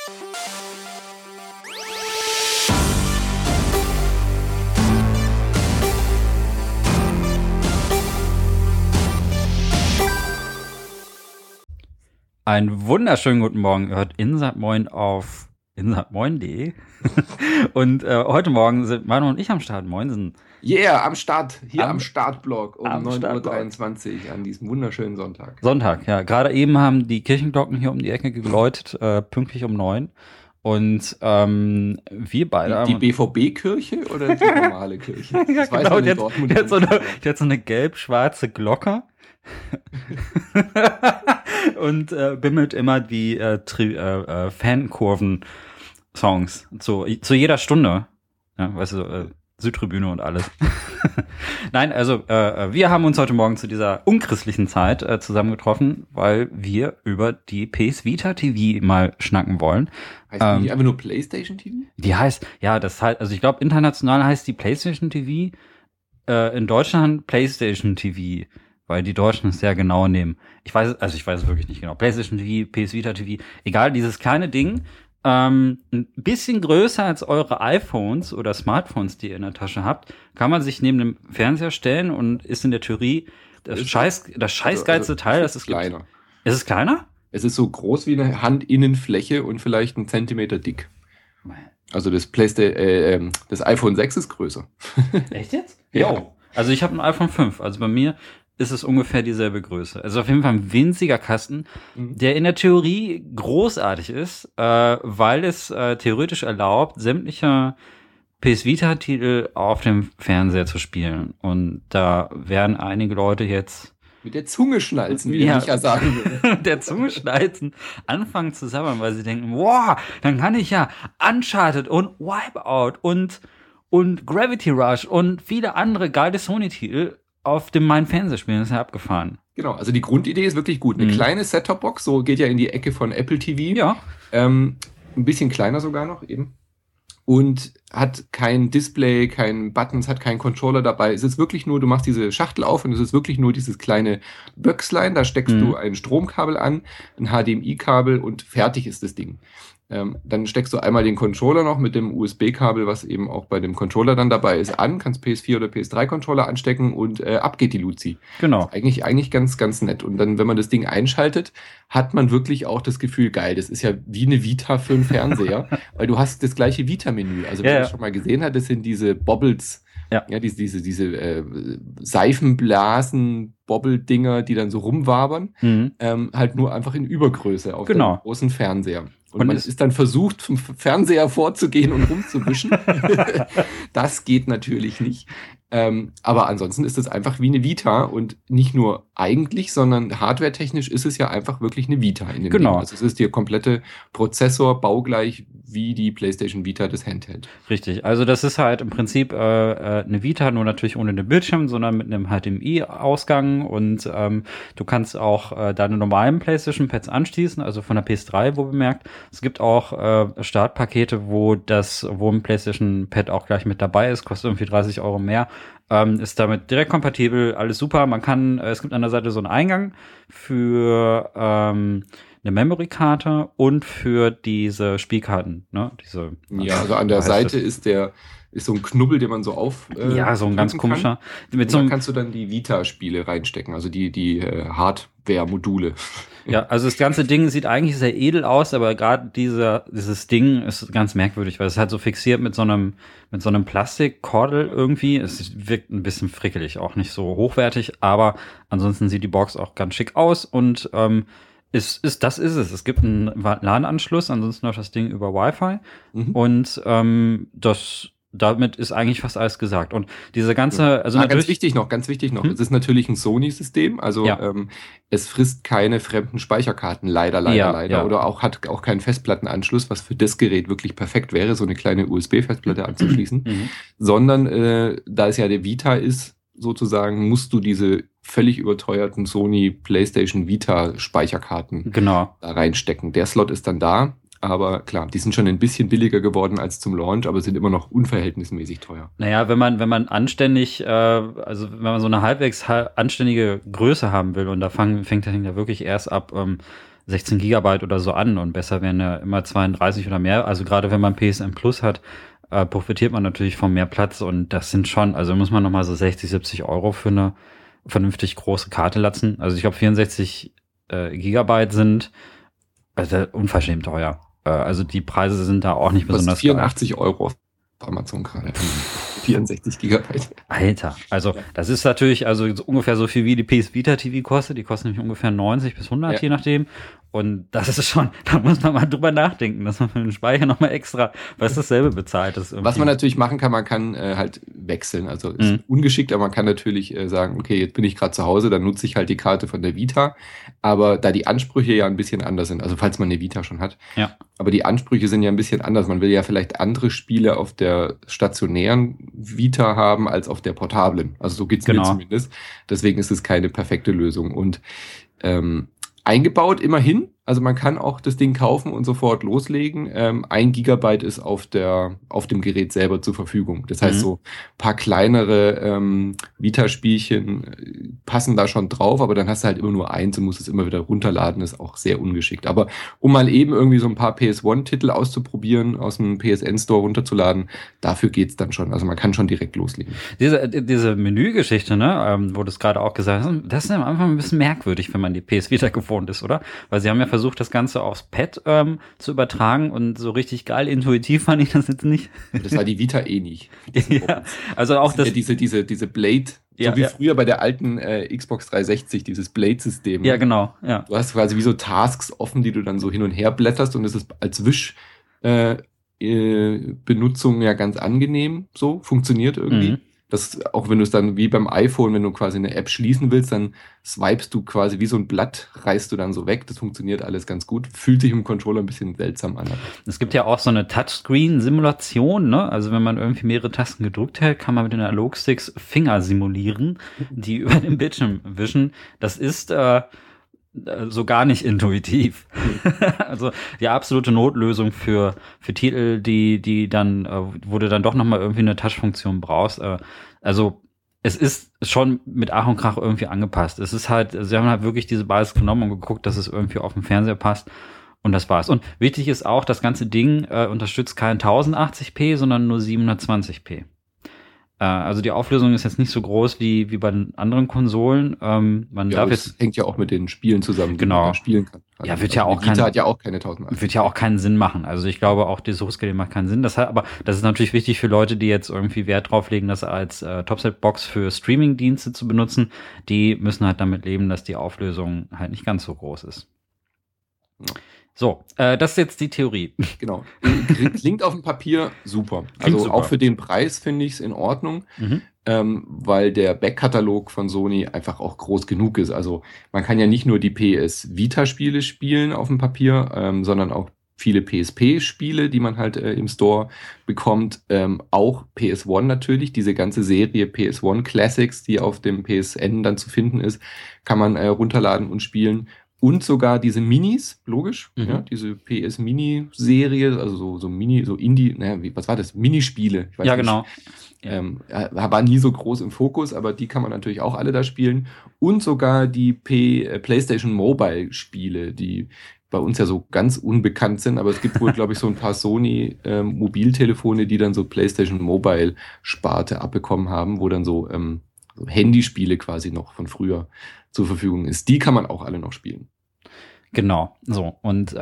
Einen wunderschönen guten Morgen. Ihr hört Insert Moin auf insertmoin.de. Und heute Morgen sind Manu und ich am Start. Moinsen. Yeah, am Start. Hier am Startblock um 9:23 Uhr an diesem wunderschönen Sonntag. Sonntag, ja. Gerade eben haben die Kirchenglocken hier um die Ecke geläutet, pünktlich um 9. Und wir beide Die BVB-Kirche oder die normale Kirche? Ja, genau. Die hat so eine gelb-schwarze Glocke. Und bimmelt immer die Fankurven-Songs zu jeder Stunde. Ja, weißt du, Südtribüne und alles. Nein, also wir haben uns heute Morgen zu dieser unchristlichen Zeit zusammengetroffen, weil wir über die PS Vita TV mal schnacken wollen. Heißt die nicht einfach nur PlayStation TV? Die heißt, ja, also ich glaube international heißt die PlayStation TV, in Deutschland PlayStation TV. Weil die Deutschen es sehr genau nehmen. Ich weiß es wirklich nicht genau. PlayStation TV, PS Vita TV, egal, dieses kleine Ding, ein bisschen größer als eure iPhones oder Smartphones, die ihr in der Tasche habt, kann man sich neben dem Fernseher stellen und ist in der Theorie das scheißgeilste Teil, das es kleiner. Gibt. Ist es kleiner? Es ist so groß wie eine Handinnenfläche und vielleicht 1 Zentimeter dick. Also das iPhone 6 ist größer. Echt jetzt? Ja. Also ich habe ein iPhone 5, also bei mir ist es ungefähr dieselbe Größe. Also auf jeden Fall ein winziger Kasten, der in der Theorie großartig ist, weil es theoretisch erlaubt, sämtliche PS Vita-Titel auf dem Fernseher zu spielen. Und da werden einige Leute jetzt mit der Zunge schnalzen, wie der Micha sagen würde. Der Zunge schnalzen, anfangen zu sabbern, weil sie denken, wow, dann kann ich ja Uncharted und Wipeout und Gravity Rush und viele andere geile Sony-Titel auf dem mein Fernseher spielen. Das ist ja abgefahren. Genau, also die Grundidee ist wirklich gut. Eine kleine Set-Top-Box, so geht ja in die Ecke von Apple TV. Ja. Ein bisschen kleiner sogar noch eben. Und hat kein Display, kein Buttons, hat keinen Controller dabei. Es ist wirklich nur, du machst diese Schachtel auf und es ist wirklich nur dieses kleine Böckslein. Da steckst du ein Stromkabel an, ein HDMI-Kabel und fertig ist das Ding. Dann steckst du einmal den Controller noch mit dem USB-Kabel, was eben auch bei dem Controller dann dabei ist, an, kannst PS4 oder PS3-Controller anstecken und ab geht die Luzi. Genau. Eigentlich ganz, ganz nett. Und dann, wenn man das Ding einschaltet, hat man wirklich auch das Gefühl, geil, das ist ja wie eine Vita für einen Fernseher, weil du hast das gleiche Vita-Menü. Also wer das schon mal gesehen hat, das sind diese Bobbles, diese Seifenblasen-Bobbel-Dinger, die dann so rumwabern, halt nur einfach in Übergröße auf dem großen Fernseher. Und man ist dann versucht, vom Fernseher vorzugehen und rumzuwischen. Das geht natürlich nicht. Aber ansonsten ist es einfach wie eine Vita und nicht nur eigentlich, sondern hardwaretechnisch ist es ja einfach wirklich eine Vita in dem Ding. Also es ist der komplette Prozessor baugleich wie die PlayStation Vita des Handheld. Richtig, also das ist halt im Prinzip eine Vita, nur natürlich ohne den Bildschirm, sondern mit einem HDMI-Ausgang und du kannst auch deine normalen PlayStation-Pads anschließen, also von der PS3, wo bemerkt. Es gibt auch Startpakete, wo ein PlayStation-Pad auch gleich mit dabei ist, kostet irgendwie 30 € mehr. Ist damit direkt kompatibel, alles super. Es gibt an der Seite so einen Eingang für eine Memory-Karte und für diese Spielkarten, ne? Also an der Seite ist so ein Knubbel, den man so auf so ein ganz komischer. Da kannst du dann die Vita-Spiele reinstecken, also die Hardware-Module. Ja, also das ganze Ding sieht eigentlich sehr edel aus, aber gerade dieses Ding ist ganz merkwürdig, weil es halt so fixiert mit so einem Plastikkordel irgendwie. Es wirkt ein bisschen frickelig, auch nicht so hochwertig, aber ansonsten sieht die Box auch ganz schick aus und das ist es. Es gibt einen LAN-Anschluss, ansonsten läuft das Ding über Wi-Fi und damit ist eigentlich fast alles gesagt. Und diese ganze, ganz wichtig noch, es ist natürlich ein Sony-System, also es frisst keine fremden Speicherkarten, leider, oder hat auch keinen Festplattenanschluss, was für das Gerät wirklich perfekt wäre, so eine kleine USB-Festplatte anzuschließen, sondern da es ja der Vita ist, sozusagen, musst du diese völlig überteuerten Sony PlayStation Vita Speicherkarten da reinstecken. Der Slot ist dann da, aber klar, die sind schon ein bisschen billiger geworden als zum Launch, aber sind immer noch unverhältnismäßig teuer. Naja, wenn man anständig, wenn man so eine halbwegs anständige Größe haben will und da fängt das Ding ja wirklich erst ab 16 Gigabyte oder so an und besser wären ja immer 32 oder mehr. Also gerade wenn man PSN Plus hat, profitiert man natürlich von mehr Platz und das sind schon, also muss man nochmal so 60, 70 Euro für eine vernünftig große Karte latzen. Also ich glaube 64 Gigabyte sind unverschämt teuer. Also die Preise sind da auch nicht besonders 84 Euro auf Amazon gerade. 64 Gigabyte. Alter, also das ist natürlich also ungefähr so viel wie die PS Vita TV kostet. Die kostet nämlich ungefähr 90 bis 100, je nachdem. Und das ist schon, da muss man mal drüber nachdenken, dass man für den Speicher nochmal extra, was dasselbe bezahlt. Was man natürlich machen kann, man kann halt wechseln. Also ist ungeschickt, aber man kann natürlich sagen, okay, jetzt bin ich gerade zu Hause, dann nutze ich halt die Karte von der Vita. Aber da die Ansprüche ja ein bisschen anders sind, also falls man eine Vita schon hat, aber die Ansprüche sind ja ein bisschen anders. Man will ja vielleicht andere Spiele auf der stationären Vita haben als auf der portablen. Also so geht's mir zumindest. Deswegen ist es keine perfekte Lösung. Und eingebaut immerhin. Also man kann auch das Ding kaufen und sofort loslegen. 1 Gigabyte ist auf dem Gerät selber zur Verfügung. Das heißt, so ein paar kleinere Vita-Spielchen passen da schon drauf, aber dann hast du halt immer nur eins und musst es immer wieder runterladen. Das ist auch sehr ungeschickt. Aber um mal eben irgendwie so ein paar PS1-Titel auszuprobieren, aus dem PSN-Store runterzuladen, dafür geht's dann schon. Also man kann schon direkt loslegen. Diese Menügeschichte, ne, wo du es gerade auch gesagt hast, das ist am Anfang ein bisschen merkwürdig, wenn man die PS Vita gewohnt ist, oder? Weil sie haben ja versucht, das Ganze aufs Pad zu übertragen und so richtig geil intuitiv fand ich das jetzt nicht. Das war die Vita eh nicht. Ja, also auch das. Ja diese Blade, so wie früher bei der alten Xbox 360, dieses Blade-System. Ja, genau. Ja. Du hast quasi wie so Tasks offen, die du dann so hin und her blätterst und es ist als Benutzung ja ganz angenehm so, funktioniert irgendwie. Das, auch wenn du es dann wie beim iPhone, wenn du quasi eine App schließen willst, dann swipest du quasi wie so ein Blatt, reißt du dann so weg. Das funktioniert alles ganz gut. Fühlt sich im Controller ein bisschen seltsam an. Es gibt ja auch so eine Touchscreen-Simulation, ne? Also wenn man irgendwie mehrere Tasten gedrückt hält, kann man mit den Analogsticks Finger simulieren, die über den Bildschirm wischen. Das ist so gar nicht intuitiv. Also die absolute Notlösung für Titel, die dann, wo du dann doch nochmal irgendwie eine Touch-Funktion brauchst. Also es ist schon mit Ach und Krach irgendwie angepasst. Es ist halt, sie haben halt wirklich diese Basis genommen und geguckt, dass es irgendwie auf dem Fernseher passt. Und das war's. Und wichtig ist auch, das ganze Ding unterstützt kein 1080p, sondern nur 720p. Also die Auflösung ist jetzt nicht so groß wie bei den anderen Konsolen. Das hängt ja auch mit den Spielen zusammen, die man da spielen kann. Also ja, wird ja auch hat ja auch keine 1080. Wird ja auch keinen Sinn machen. Also ich glaube auch, dieses Hochscaling macht keinen Sinn. Aber das ist natürlich wichtig für Leute, die jetzt irgendwie Wert drauf legen, das als Topset-Box für Streaming-Dienste zu benutzen. Die müssen halt damit leben, dass die Auflösung halt nicht ganz so groß ist. Ja. So, das ist jetzt die Theorie. Genau. Klingt auf dem Papier super. Super. Auch für den Preis finde ich es in Ordnung, weil der Backkatalog von Sony einfach auch groß genug ist. Also man kann ja nicht nur die PS Vita-Spiele spielen auf dem Papier, sondern auch viele PSP-Spiele, die man halt im Store bekommt. Auch PS1 natürlich, diese ganze Serie PS1 Classics, die auf dem PSN dann zu finden ist, kann man runterladen und spielen. Und sogar diese Minis, logisch, ja, diese PS-Mini-Serie, also so Indie, was war das? Minispiele. Ich weiß ja, nicht. Genau. War nie so groß im Fokus, aber die kann man natürlich auch alle da spielen. Und sogar die PlayStation Mobile-Spiele, die bei uns ja so ganz unbekannt sind, aber es gibt wohl, glaube ich, so ein paar Sony Mobiltelefone, die dann so PlayStation Mobile-Sparte abbekommen haben, wo dann so Handyspiele quasi noch von früher zur Verfügung ist. Die kann man auch alle noch spielen. Genau, so. Und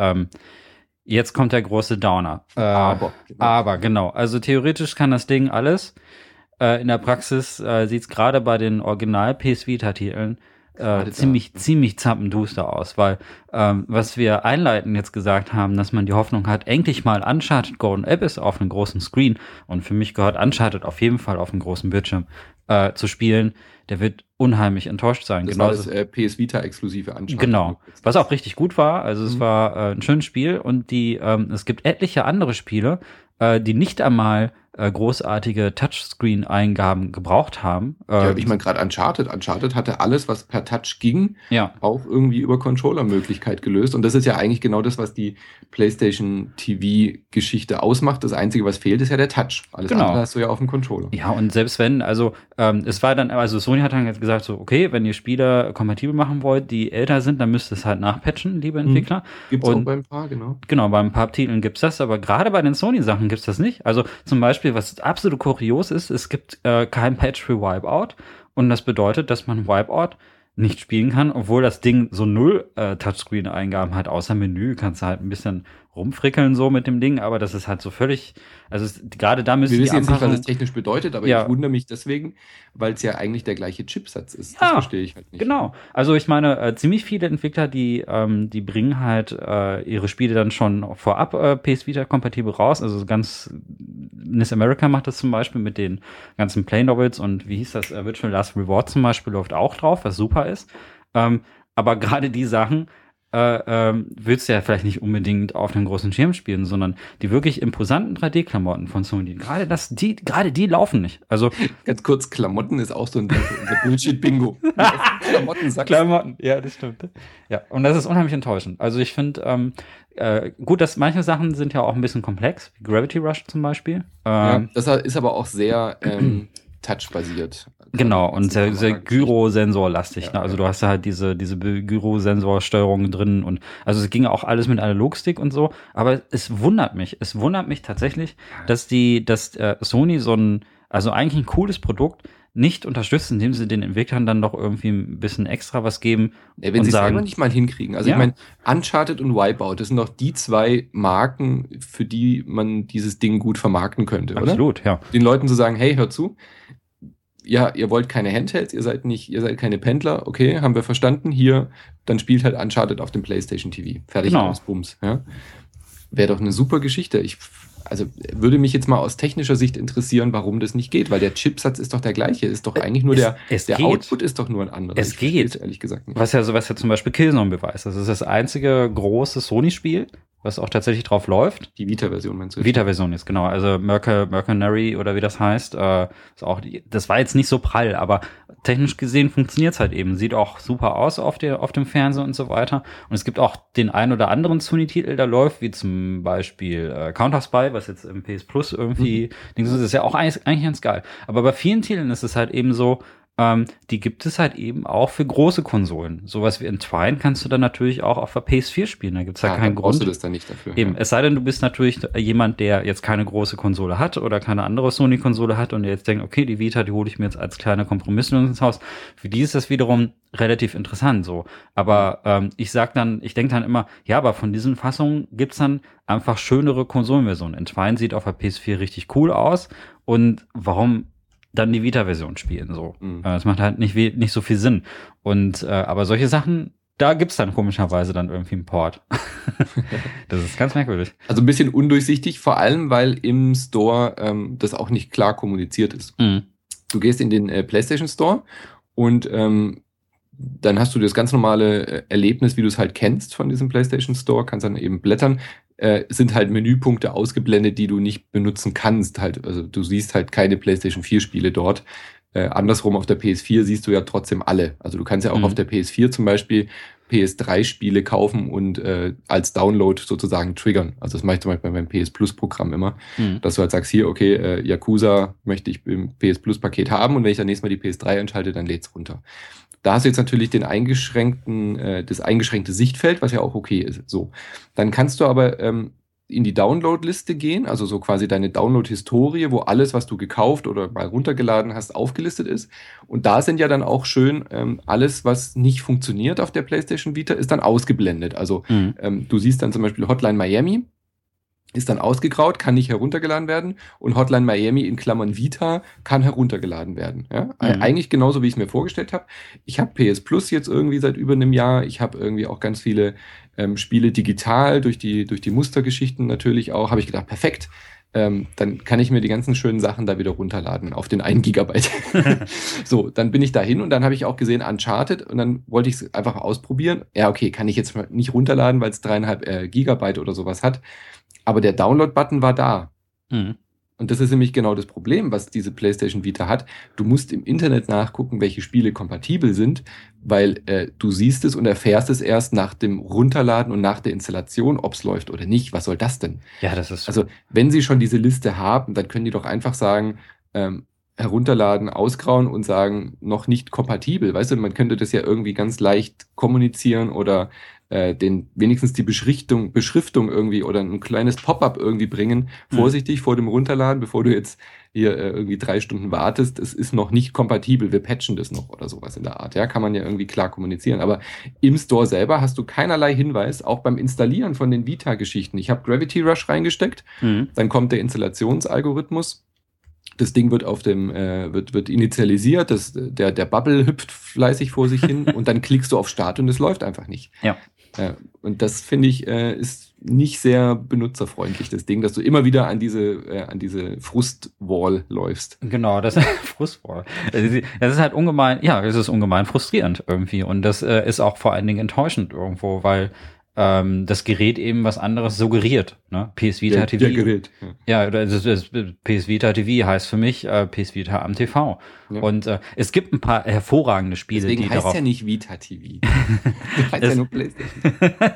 jetzt kommt der große Downer. Aber, genau. Also theoretisch kann das Ding alles. In der Praxis sieht es gerade bei den Original PS Vita-Titeln ziemlich zappenduster aus, weil was wir einleitend jetzt gesagt haben, dass man die Hoffnung hat, endlich mal Uncharted Golden Abyss auf einem großen Screen, und für mich gehört Uncharted auf jeden Fall auf einem großen Bildschirm zu spielen, der wird unheimlich enttäuscht sein. Das war das PS Vita-exklusive Uncharted. Genau, was auch richtig gut war, also es war ein schönes Spiel, und es gibt etliche andere Spiele, die nicht einmal großartige Touchscreen-Eingaben gebraucht haben. Ja, ich meine, gerade Uncharted hatte alles, was per Touch ging, auch irgendwie über Controller-Möglichkeit gelöst. Und das ist ja eigentlich genau das, was die PlayStation TV-Geschichte ausmacht. Das Einzige, was fehlt, ist ja der Touch. Alles andere hast du ja auf dem Controller. Ja, und selbst wenn, also es war dann, also Sony hat dann gesagt so, okay, wenn ihr Spiele kompatibel machen wollt, die älter sind, dann müsst ihr es halt nachpatchen, liebe Entwickler. Gibt's auch bei ein paar, genau. Genau, bei ein paar Titeln gibt's das, aber gerade bei den Sony-Sachen gibt's das nicht. Also zum Beispiel, was absolut kurios ist, es gibt kein Patch für Wipeout und das bedeutet, dass man Wipeout nicht spielen kann, obwohl das Ding so 0 Touchscreen-Eingaben hat, außer Menü, kannst du halt ein bisschen rumfrickeln so mit dem Ding, aber das ist halt so völlig, also gerade da müssen wir wissen jetzt nicht, was es technisch bedeutet, aber ich wundere mich deswegen, weil es ja eigentlich der gleiche Chipsatz ist. Das verstehe ich halt nicht. Genau. Also ich meine, ziemlich viele Entwickler, die bringen halt ihre Spiele dann schon vorab PS Vita kompatibel raus. Also ganz NIS America macht das zum Beispiel mit den ganzen Play Novels und wie hieß das, Virtual Last Reward zum Beispiel läuft auch drauf, was super ist. Aber gerade die Sachen willst du ja vielleicht nicht unbedingt auf einem großen Schirm spielen, sondern die wirklich imposanten 3D-Klamotten von Sony, gerade die laufen nicht. Also ganz kurz, Klamotten ist auch so ein Bullshit-Bingo. Klamotten, ja, das stimmt. Ja, und das ist unheimlich enttäuschend. Also ich finde, gut, dass manche Sachen sind ja auch ein bisschen komplex, wie Gravity Rush zum Beispiel. Ja, das ist aber auch sehr touch-basiert. Genau, und sehr Gyrosensor-lastig. Ja, ne? Also du hast ja halt diese Gyrosensor-Steuerung drin und also es ging auch alles mit Analogstick und so, aber es wundert mich tatsächlich, dass Sony also eigentlich ein cooles Produkt nicht unterstützt, indem sie den Entwicklern dann doch irgendwie ein bisschen extra was geben. Ja, wenn sie es selber nicht mal hinkriegen. Also ich meine, Uncharted und Wipeout, das sind doch die zwei Marken, für die man dieses Ding gut vermarkten könnte, oder? Absolut, ja. Den Leuten zu sagen, hey, hört zu, ja, ihr wollt keine Handhelds, ihr seid keine Pendler, okay, haben wir verstanden, hier, dann spielt halt Uncharted auf dem PlayStation TV. Fertig, aus Bums. Ja. Wäre doch eine super Geschichte. Also würde mich jetzt mal aus technischer Sicht interessieren, warum das nicht geht, weil der Chipsatz ist doch der gleiche, ist doch eigentlich nur der Output ist doch nur ein anderer. Es geht, ehrlich gesagt nicht. Was ja zum Beispiel Killzone beweist. Das ist das einzige große Sony-Spiel, was auch tatsächlich drauf läuft. Die Vita-Version meinst du? Vita-Version ist, genau. Also Mercenary oder wie das heißt, ist auch das war jetzt nicht so prall, aber technisch gesehen funktioniert's halt eben. Sieht auch super aus auf dem Fernseher und so weiter. Und es gibt auch den ein oder anderen Sony-Titel, der läuft, wie zum Beispiel Counter-Spy, was jetzt im PS Plus irgendwie, das ist ja auch eigentlich ganz geil. Aber bei vielen Titeln ist es halt eben so, die gibt es halt eben auch für große Konsolen. Sowas wie Entwine kannst du dann natürlich auch auf der PS4 spielen. Da gibt's halt keinen Grund. Brauchst du das dann nicht dafür. Eben, es sei denn, du bist natürlich jemand, der jetzt keine große Konsole hat oder keine andere Sony-Konsole hat und der jetzt denkt, okay, die Vita, die hole ich mir jetzt als kleine Kompromisslösung ins Haus. Für die ist das wiederum relativ interessant so. Aber ich denke dann immer, ja, aber von diesen Fassungen gibt's dann einfach schönere Konsolenversionen. Entwine sieht auf der PS4 richtig cool aus und warum dann die Vita-Version spielen, so. Das macht halt nicht so viel Sinn. Und, aber solche Sachen, da gibt's dann komischerweise dann irgendwie einen Port. Das ist ganz merkwürdig. Also ein bisschen undurchsichtig, vor allem, weil im Store das auch nicht klar kommuniziert ist. Du gehst in den PlayStation Store und dann hast du das ganz normale Erlebnis, wie du es halt kennst von diesem PlayStation Store, kannst dann eben blättern. Sind halt Menüpunkte ausgeblendet, die du nicht benutzen kannst. Halt, also du siehst halt keine PlayStation 4 Spiele dort. Andersrum auf der PS4 siehst du ja trotzdem alle. Also du kannst ja auch auf der PS4 zum Beispiel PS3-Spiele kaufen und als Download sozusagen triggern. Also das mache ich zum Beispiel bei meinem PS Plus-Programm immer, dass du halt sagst, hier, okay, Yakuza möchte ich im PS Plus-Paket haben und wenn ich dann nächstes Mal die PS3 einschalte, dann lädt's runter. Da hast du jetzt natürlich das eingeschränkte Sichtfeld, was ja auch okay ist. So. Dann kannst du aber in die Download-Liste gehen, also so quasi deine Download-Historie, wo alles, was du gekauft oder mal runtergeladen hast, aufgelistet ist. Und da sind ja dann auch schön alles, was nicht funktioniert auf der PlayStation Vita, ist dann ausgeblendet. Also du siehst dann zum Beispiel Hotline Miami, ist dann ausgegraut, kann nicht heruntergeladen werden und Hotline Miami in Klammern Vita kann heruntergeladen werden. Ja? Eigentlich genauso, wie ich es mir vorgestellt habe. Ich habe PS Plus jetzt irgendwie seit über einem Jahr. Ich habe irgendwie auch ganz viele Spiele digital, durch die Mustergeschichten natürlich auch. Habe ich gedacht, perfekt. Dann kann ich mir die ganzen schönen Sachen da wieder runterladen auf den 1 Gigabyte. So, dann bin ich dahin und dann habe ich auch gesehen Uncharted und dann wollte ich es einfach ausprobieren. Ja, okay, kann ich jetzt nicht runterladen, weil es 3,5 Gigabyte oder sowas hat. Aber der Download-Button war da. Und das ist nämlich genau das Problem, was diese PlayStation Vita hat. Du musst im Internet nachgucken, welche Spiele kompatibel sind, weil du siehst es und erfährst es erst nach dem Runterladen und nach der Installation, ob es läuft oder nicht. Was soll das denn? Ja, das ist... Also, wenn sie schon diese Liste haben, dann können die doch einfach sagen, herunterladen, ausgrauen und sagen, noch nicht kompatibel. Weißt du, man könnte das ja irgendwie ganz leicht kommunizieren oder wenigstens die Beschriftung irgendwie oder ein kleines Pop-up irgendwie bringen. Vorsichtig vor dem Runterladen, bevor du jetzt hier irgendwie 3 Stunden wartest. Es ist noch nicht kompatibel, wir patchen das noch oder sowas in der Art. Ja, kann man ja irgendwie klar kommunizieren. Aber im Store selber hast du keinerlei Hinweis, auch beim Installieren von den Vita-Geschichten. Ich habe Gravity Rush reingesteckt, dann kommt der Installationsalgorithmus. Das Ding wird wird initialisiert, der Bubble hüpft fleißig vor sich hin und dann klickst du auf Start und es läuft einfach nicht. Ja. Und das finde ich ist nicht sehr benutzerfreundlich, das Ding, dass du immer wieder an diese Frustwall läufst. Genau, das ist Frustwall. Das ist halt es ist ungemein frustrierend irgendwie und das ist auch vor allen Dingen enttäuschend irgendwo, weil das Gerät eben was anderes suggeriert. Ne? PS Vita TV. Der Gerät. Ja, das PS Vita TV heißt für mich PS Vita am TV. Ja. Und es gibt ein paar hervorragende Spiele, deswegen die heißt darauf... ja nicht Vita TV. Das heißt ja nur PlayStation.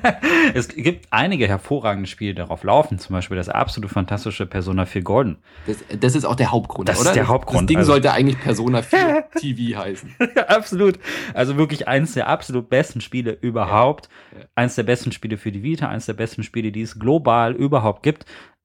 Es gibt einige hervorragende Spiele, die darauf laufen. Zum Beispiel das absolut fantastische Persona 4 Golden. Das ist auch der Hauptgrund, das oder? Ist der Hauptgrund. Das Ding sollte eigentlich Persona 4 TV heißen. Ja, absolut. Also wirklich eins der absolut besten Spiele überhaupt. Ja. Eins der besten Spiele für die Vita, eins der besten Spiele, die es global überhaupt gibt.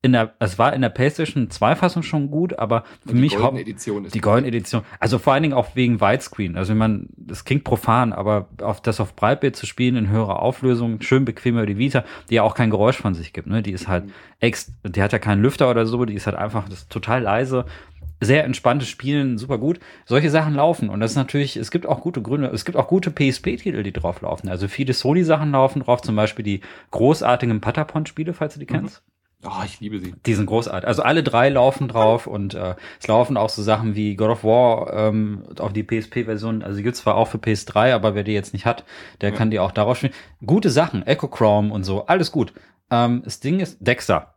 Es war in der PlayStation 2 Fassung schon gut, aber für mich die Golden Edition, also vor allen Dingen auch wegen Widescreen. Also das klingt profan, aber auf Breitbild zu spielen in höherer Auflösung, schön bequem über die Vita, die ja auch kein Geräusch von sich gibt, ne? Die ist halt die hat ja keinen Lüfter oder so, die ist halt einfach total leise. Sehr entspanntes Spielen, super gut. Solche Sachen laufen. Und das ist natürlich, es gibt auch gute Gründe, es gibt auch gute PSP-Titel, die drauf laufen. Also viele Sony-Sachen laufen drauf, zum Beispiel die großartigen Patapon-Spiele, falls du die kennst. Oh, ich liebe sie. Die sind großartig. Also alle 3 laufen drauf und es laufen auch so Sachen wie God of War auf die PSP-Version. Also die gibt's zwar auch für PS3, aber wer die jetzt nicht hat, der kann die auch darauf spielen. Gute Sachen, Echo Chrome und so, alles gut. Das Ding ist Dexter.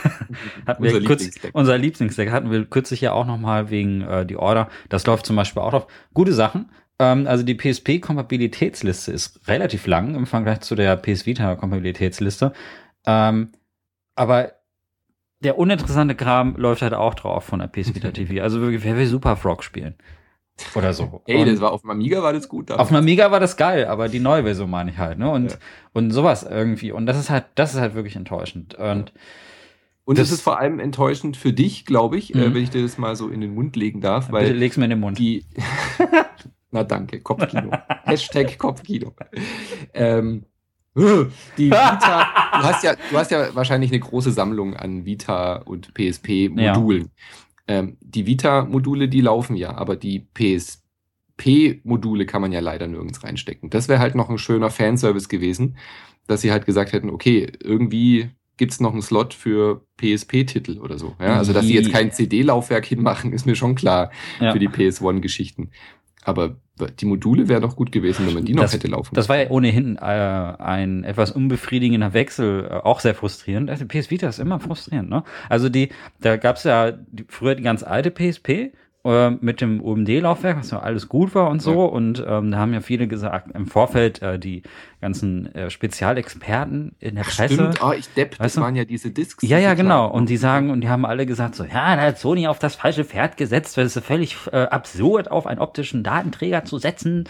Unser Lieblingsdeck hatten wir kürzlich ja auch nochmal wegen die Order. Das läuft zum Beispiel auch drauf. Gute Sachen. Also die PSP-Kompatibilitätsliste ist relativ lang im Vergleich zu der PS Vita-Kompatibilitätsliste. Aber der uninteressante Kram läuft halt auch drauf von der PS Vita TV. Also wirklich, wer will Super Frog spielen? Oder so. Ey, das war auf dem Amiga war das gut. Auf dem Amiga war das geil, aber die neue Version meine ich halt, ne? Und sowas irgendwie. Und das ist halt wirklich enttäuschend. Und das ist vor allem enttäuschend für dich, glaube ich, wenn ich dir das mal so in den Mund legen darf. Weil bitte leg's mir in den Mund. Na danke, Kopfkino. Hashtag Kopfkino. Die Vita, du hast ja wahrscheinlich eine große Sammlung an Vita und PSP-Modulen. Ja. Die Vita-Module, die laufen ja, aber die PSP-Module kann man ja leider nirgends reinstecken. Das wäre halt noch ein schöner Fanservice gewesen, dass sie halt gesagt hätten, okay, irgendwie gibt's noch einen Slot für PSP-Titel oder so. Ja? Also, dass sie jetzt kein CD-Laufwerk hinmachen, ist mir schon klar für die PS1-Geschichten. Aber die Module wären doch gut gewesen, wenn man die noch hätte laufen. Das war ja ohnehin ein etwas unbefriedigender Wechsel, auch sehr frustrierend. Also PS Vita ist immer frustrierend, ne? Also da gab's ja früher die ganz alte PSP mit dem UMD-Laufwerk, was ja alles gut war und so. Ja. Und da haben ja viele gesagt, im Vorfeld die ganzen Spezialexperten in der Presse. Stimmt, das waren ja diese Discs. Ja, genau. Und die haben alle gesagt so, ja, da hat Sony auf das falsche Pferd gesetzt, weil es ist völlig absurd, auf einen optischen Datenträger zu setzen.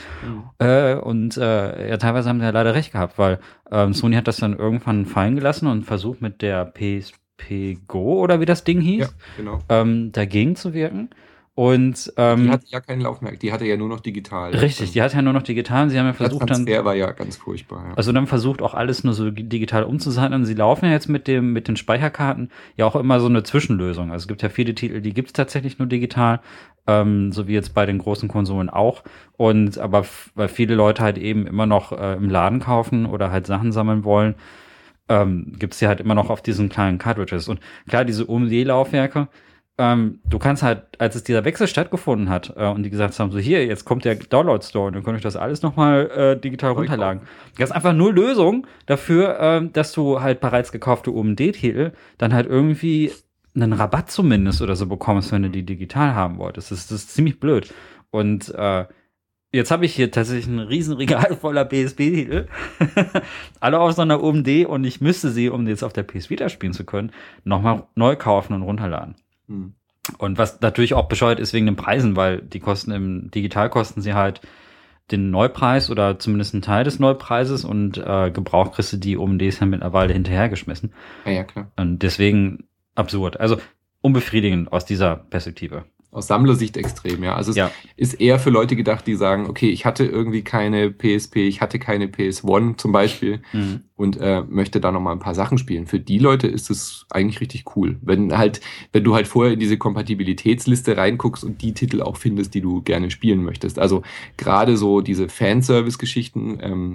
Und teilweise haben die ja leider recht gehabt, weil Sony hat das dann irgendwann fallen gelassen und versucht mit der PSP Go oder wie das Ding hieß, dagegen zu wirken. Und die hatte ja kein Laufwerk, die hatte ja nur noch digital. Richtig, die hatte ja nur noch digital. Sie haben ja versucht, der Transfer war ja ganz furchtbar. Ja. Also dann versucht auch alles nur so digital umzusetzen. Sie laufen ja jetzt mit den Speicherkarten ja auch immer so eine Zwischenlösung. Also es gibt ja viele Titel, die gibt's tatsächlich nur digital, so wie jetzt bei den großen Konsolen auch. Aber weil viele Leute halt eben immer noch im Laden kaufen oder halt Sachen sammeln wollen, gibt's ja halt immer noch auf diesen kleinen Cartridges. Und klar, diese UMD-Laufwerke, du kannst halt, als es dieser Wechsel stattgefunden hat und die gesagt haben, so hier, jetzt kommt der Download Store und dann könnt ihr das alles nochmal digital runterladen. Das ist einfach nur Lösung dafür, dass du halt bereits gekaufte UMD-Titel dann halt irgendwie einen Rabatt zumindest oder so bekommst, wenn du die digital haben wolltest. Das ist ziemlich blöd. Und jetzt habe ich hier tatsächlich ein riesen Regal voller PSP-Titel. Alle auf so einer UMD und ich müsste sie, um jetzt auf der PS Vita spielen zu können, nochmal neu kaufen und runterladen. Und was natürlich auch bescheuert ist wegen den Preisen, weil die kosten im Digital kosten sie halt den Neupreis oder zumindest einen Teil des Neupreises und gebraucht kriegst du die um die ist ja mittlerweile hinterhergeschmissen. Ja, klar. Und deswegen absurd. Also unbefriedigend aus dieser Perspektive. Aus Sammlersicht extrem, ja. Also es ist eher für Leute gedacht, die sagen, okay, ich hatte irgendwie keine PSP, ich hatte keine PS1 zum Beispiel und möchte da nochmal ein paar Sachen spielen. Für die Leute ist es eigentlich richtig cool. Wenn du halt vorher in diese Kompatibilitätsliste reinguckst und die Titel auch findest, die du gerne spielen möchtest. Also gerade so diese Fanservice-Geschichten,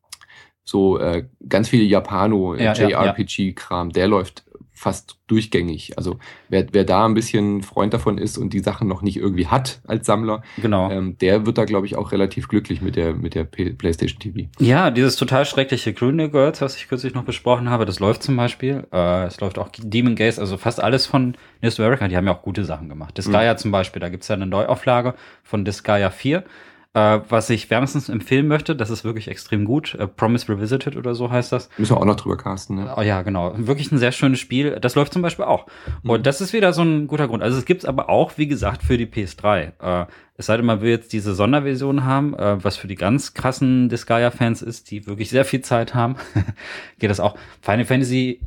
ganz viele Japano-JRPG-Kram, der läuft fast durchgängig. Also wer da ein bisschen Freund davon ist und die Sachen noch nicht irgendwie hat als Sammler, der wird da, glaube ich, auch relativ glücklich mit der PlayStation TV. Ja, dieses total schreckliche Grüne Girls, was ich kürzlich noch besprochen habe, das läuft zum Beispiel. Es läuft auch Demon Gaze, also fast alles von Nintendo America. Die haben ja auch gute Sachen gemacht. Disgaea zum Beispiel, da gibt's ja eine Neuauflage von Disgaea 4. Was ich wärmstens empfehlen möchte, das ist wirklich extrem gut. Promise Revisited oder so heißt das. Müssen wir auch noch drüber casten, ne? Oh ja, genau. Wirklich ein sehr schönes Spiel. Das läuft zum Beispiel auch. Und das ist wieder so ein guter Grund. Also es gibt's aber auch, wie gesagt, für die PS3. Es sei denn, man will jetzt diese Sonderversion haben, was für die ganz krassen Disgaea-Fans ist, die wirklich sehr viel Zeit haben. Geht das auch. Final Fantasy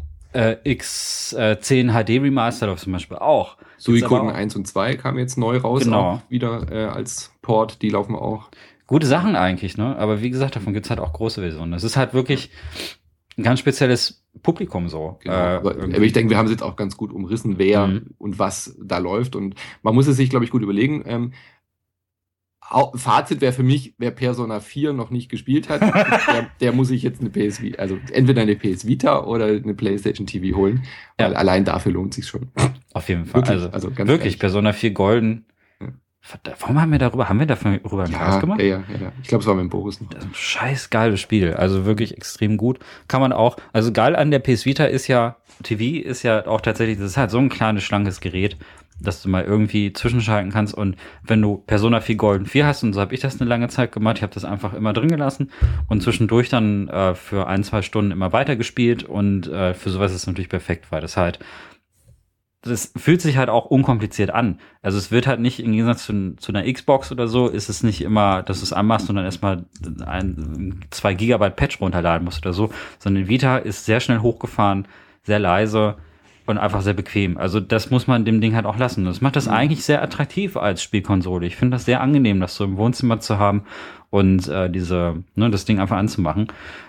X10 HD Remaster läuft zum Beispiel auch. Suikoden 1 und 2 kamen jetzt neu raus, auch wieder als Port, die laufen auch. Gute Sachen eigentlich, ne? Aber wie gesagt, davon gibt's halt auch große Versionen. Das ist halt wirklich ein ganz spezielles Publikum so. Genau, aber ich denke, wir haben es jetzt auch ganz gut umrissen, wer und was da läuft. Und man muss es sich, glaube ich, gut überlegen. Fazit wäre für mich, wer Persona 4 noch nicht gespielt hat, der muss sich jetzt eine PS Vita, also entweder eine PS Vita oder eine PlayStation TV holen. Weil allein dafür lohnt sich schon. Auf jeden Fall. Wirklich, also ganz wirklich, Persona 4 Golden. Ja. Warum haben wir darüber einen Cast gemacht? Ja. Ich glaube, es war mit dem Boris noch. Das ist ein scheiß geiles Spiel. Also wirklich extrem gut. Kann man auch, also geil an der PS Vita ist ja, TV ist ja auch tatsächlich, das ist halt so ein kleines, schlankes Gerät, dass du mal irgendwie zwischenschalten kannst. Und wenn du Persona 4 Golden 4 hast, und so habe ich das eine lange Zeit gemacht, ich habe das einfach immer drin gelassen und zwischendurch dann für 1-2 Stunden immer weitergespielt. Und für sowas ist es natürlich perfekt, weil das fühlt sich halt auch unkompliziert an. Also es wird halt nicht, im Gegensatz zu einer Xbox oder so, ist es nicht immer, dass du es anmachst und dann erstmal 2 Gigabyte Patch runterladen musst oder so, sondern Vita ist sehr schnell hochgefahren, sehr leise und einfach sehr bequem. Also das muss man dem Ding halt auch lassen. Das macht das eigentlich sehr attraktiv als Spielkonsole. Ich finde das sehr angenehm, das so im Wohnzimmer zu haben und das Ding einfach anzumachen.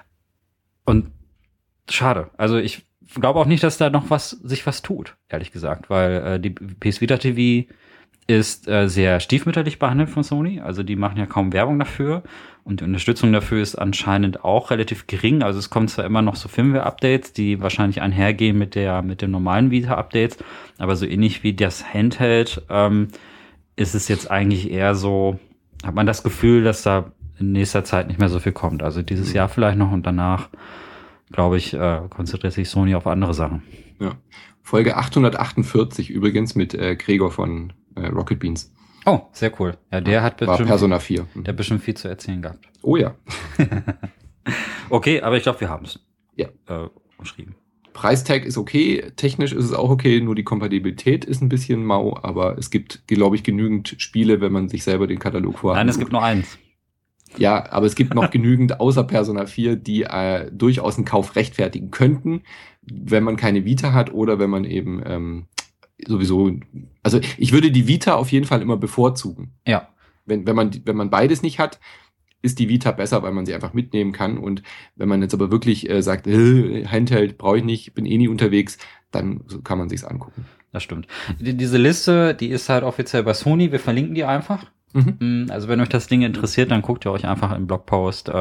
Und schade. Also ich glaube auch nicht, dass da noch sich was tut, ehrlich gesagt, weil die PS Vita TV ist sehr stiefmütterlich behandelt von Sony. Also die machen ja kaum Werbung dafür und die Unterstützung dafür ist anscheinend auch relativ gering. Also es kommen zwar immer noch so Firmware-Updates, die wahrscheinlich einhergehen mit den normalen Vita-Updates, aber so ähnlich wie das Handheld ist es jetzt eigentlich eher so, hat man das Gefühl, dass da in nächster Zeit nicht mehr so viel kommt. Also dieses Jahr vielleicht noch und danach, glaube ich, konzentriert sich Sony auf andere Sachen. Ja. Folge 848 übrigens mit Gregor von Rocket Beans. Oh, sehr cool. Ja, der hat bestimmt Persona 4. Der hat bestimmt viel zu erzählen gehabt. Oh ja. Okay, aber ich glaube, wir haben es. Ja. Geschrieben. Preistag ist okay, technisch ist es auch okay, nur die Kompatibilität ist ein bisschen mau, aber es gibt, glaube ich, genügend Spiele, wenn man sich selber den Katalog vorhat. Nein, es gibt nur eins. Ja, aber es gibt noch genügend außer Persona 4, die durchaus einen Kauf rechtfertigen könnten, wenn man keine Vita hat oder wenn man eben sowieso, also ich würde die Vita auf jeden Fall immer bevorzugen. Ja. Wenn man beides nicht hat, ist die Vita besser, weil man sie einfach mitnehmen kann. Und wenn man jetzt aber wirklich sagt, Handheld brauche ich nicht, bin eh nie unterwegs, dann kann man sich's angucken. Das stimmt. Diese Liste, die ist halt offiziell bei Sony, wir verlinken die einfach. Also wenn euch das Ding interessiert, dann guckt ihr euch einfach im Blogpost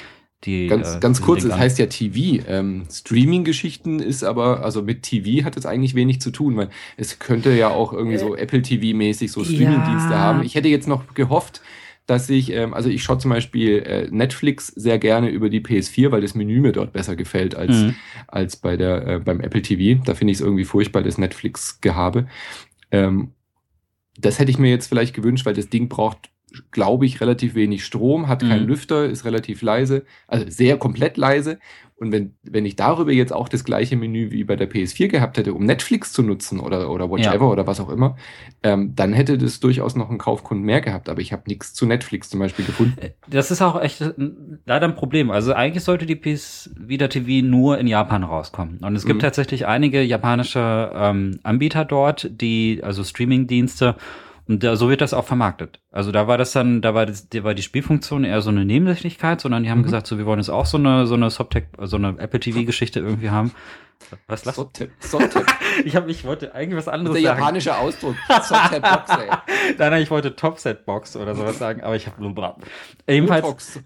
ganz kurz, es heißt ja TV. Streaming-Geschichten ist aber, also mit TV hat es eigentlich wenig zu tun, weil es könnte ja auch irgendwie so Apple TV-mäßig so Streaming-Dienste haben. Ich hätte jetzt noch gehofft, dass ich schaue zum Beispiel Netflix sehr gerne über die PS4, weil das Menü mir dort besser gefällt als beim Apple TV. Da finde ich es irgendwie furchtbar, das Netflix-Gehabe. Das hätte ich mir jetzt vielleicht gewünscht, weil das Ding braucht glaube ich, relativ wenig Strom, hat keinen Lüfter, ist relativ leise, also sehr komplett leise. Und wenn ich darüber jetzt auch das gleiche Menü wie bei der PS4 gehabt hätte, um Netflix zu nutzen oder Watchever oder was auch immer, dann hätte das durchaus noch einen Kaufgrund mehr gehabt. Aber ich habe nichts zu Netflix zum Beispiel gefunden. Das ist auch echt leider ein Problem. Also eigentlich sollte die PS Vita TV nur in Japan rauskommen. Und es gibt tatsächlich einige japanische Anbieter dort, also Streaming-Dienste. Und so wird das auch vermarktet. Also da war die Spielfunktion eher so eine Nebensächlichkeit, sondern die haben gesagt, so wir wollen jetzt auch so eine Apple TV-Geschichte irgendwie haben. Was lachst du? Sottep. Ich wollte eigentlich was anderes sagen. Der sagen. japanische Ausdruck. Sottep Box, ey. Nein, ich wollte Topset Box oder sowas sagen, aber ich habe nur brav. Ebenfalls.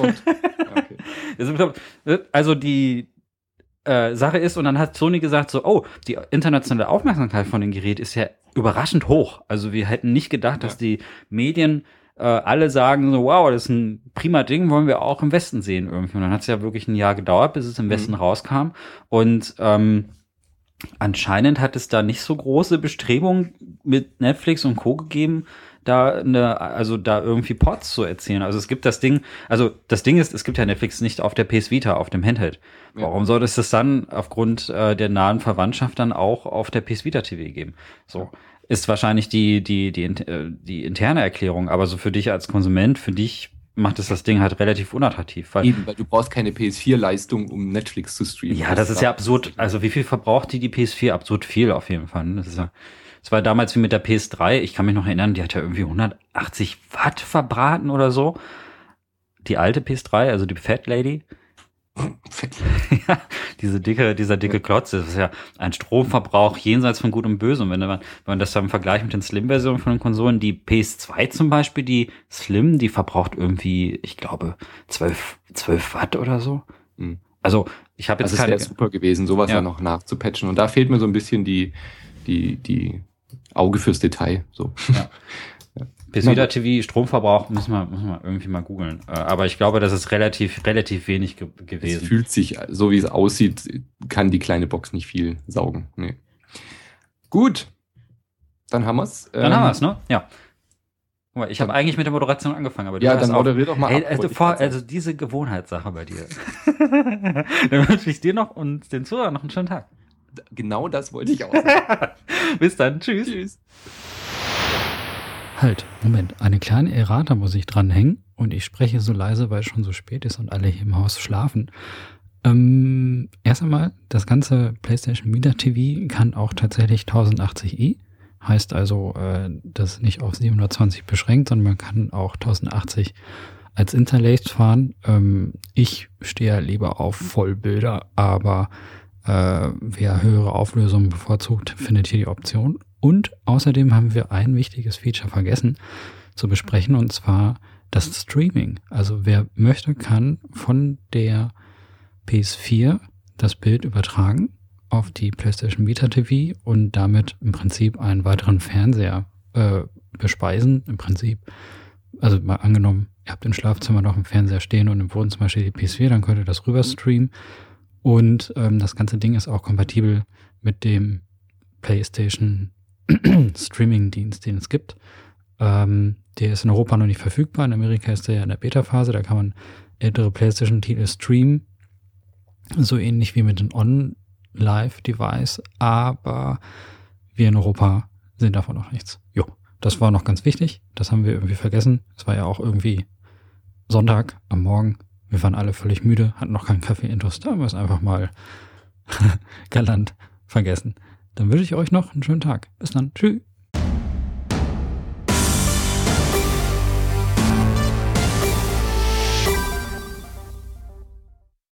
Okay. Also die Sache ist, und dann hat Sony gesagt so, die internationale Aufmerksamkeit von dem Gerät ist ja überraschend hoch. Also wir hätten nicht gedacht, dass die Medien alle sagen so, wow, das ist ein prima Ding, wollen wir auch im Westen sehen irgendwie. Und dann hat es ja wirklich ein Jahr gedauert, bis es im Westen rauskam. Und anscheinend hat es da nicht so große Bestrebungen mit Netflix und Co. gegeben, da irgendwie Ports zu erzählen. Also es gibt das Ding ist, es gibt ja Netflix nicht auf der PS Vita, auf dem Handheld. Ja. Warum soll es das dann aufgrund der nahen Verwandtschaft dann auch auf der PS Vita TV geben? So ist wahrscheinlich die interne Erklärung, aber so für dich als Konsument, für dich macht es das Ding halt relativ unattraktiv. Weil du brauchst keine PS4-Leistung, um Netflix zu streamen. Ja, das ist ja absurd. Also wie viel verbraucht die PS4? Absurd viel auf jeden Fall. Das ist ja. Es war damals wie mit der PS3, ich kann mich noch erinnern, die hat ja irgendwie 180 Watt verbraten oder so. Die alte PS3, also die Fat Lady. Ja, dieser dicke Klotz, das ist ja ein Stromverbrauch jenseits von Gut und Böse. Und wenn man das dann vergleicht mit den Slim-Versionen von den Konsolen, die PS2 zum Beispiel, die Slim, die verbraucht irgendwie, ich glaube, 12 Watt oder so. Also ich habe jetzt keine... Das wäre super gewesen, sowas ja noch nachzupatchen. Und da fehlt mir so ein bisschen die Auge fürs Detail. So. Ja. PS Vita TV Stromverbrauch müssen wir irgendwie mal googeln. Aber ich glaube, das ist relativ wenig gewesen. Es fühlt sich, so wie es aussieht, kann die kleine Box nicht viel saugen. Nee. Gut. Dann haben wir's. Dann haben wir's, ne? Ja. Ich habe eigentlich mit der Moderation angefangen, aber dann moderier doch mal ab. Also diese Gewohnheitssache bei dir. Dann wünsche ich dir noch und den Zuhörern noch einen schönen Tag. Genau das wollte ich auch sagen. Bis dann. Tschüss. Halt, Moment. Eine kleine Errata muss ich dranhängen und ich spreche so leise, weil es schon so spät ist und alle hier im Haus schlafen. Erst einmal, das ganze PlayStation Vita TV kann auch tatsächlich 1080i. Heißt also, das ist nicht auf 720 beschränkt, sondern man kann auch 1080 als Interlaced fahren. Ich stehe lieber auf Vollbilder, aber wer höhere Auflösungen bevorzugt, findet hier die Option. Und außerdem haben wir ein wichtiges Feature vergessen zu besprechen, und zwar das Streaming. Also wer möchte, kann von der PS4 das Bild übertragen auf die PlayStation Vita TV und damit im Prinzip einen weiteren Fernseher bespeisen. Im Prinzip, also mal angenommen, ihr habt im Schlafzimmer noch einen Fernseher stehen und im Wohnzimmer steht die PS4, dann könnt ihr das rüber streamen. Und das ganze Ding ist auch kompatibel mit dem PlayStation Streaming-Dienst, den es gibt. Der ist in Europa noch nicht verfügbar. In Amerika ist der ja in der Beta-Phase. Da kann man ältere PlayStation-Titel streamen. So ähnlich wie mit dem On-Live-Device. Aber wir in Europa sehen davon noch nichts. Jo, das war noch ganz wichtig. Das haben wir irgendwie vergessen. Es war ja auch irgendwie Sonntag am Morgen. Wir waren alle völlig müde, hatten noch keinen Kaffee-Intus. Da haben wir es einfach mal galant vergessen. Dann wünsche ich euch noch einen schönen Tag. Bis dann. Tschüss.